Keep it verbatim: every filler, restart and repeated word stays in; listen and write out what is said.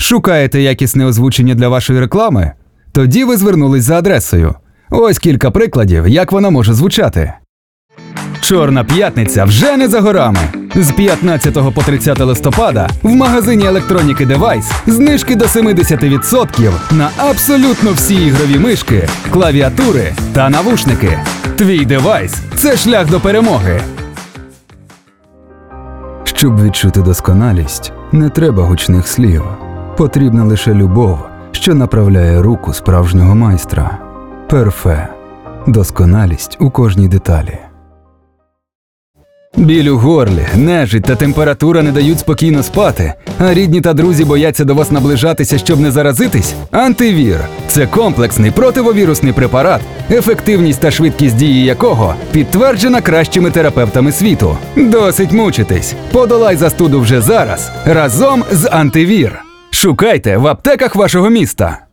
Шукаєте якісне озвучення для вашої реклами? Тоді ви звернулись за адресою. Ось кілька прикладів, як вона може звучати. Чорна п'ятниця вже не за горами. З п'ятнадцятого по тридцяте листопада в магазині електроніки Девайс знижки до сімдесят відсотків на абсолютно всі ігрові мишки, клавіатури та навушники. Твій девайс – це шлях до перемоги. Щоб відчути досконалість, не треба гучних слів. Потрібна лише любов, що направляє руку справжнього майстра. Перфе. Досконалість у кожній деталі. Біль у горлі, нежить та температура не дають спокійно спати, а рідні та друзі бояться до вас наближатися, щоб не заразитись? Антивір – це комплексний противовірусний препарат, ефективність та швидкість дії якого підтверджена кращими терапевтами світу. Досить мучитись. Подолай застуду вже зараз, разом з Антивір. Шукайте в аптеках вашого міста.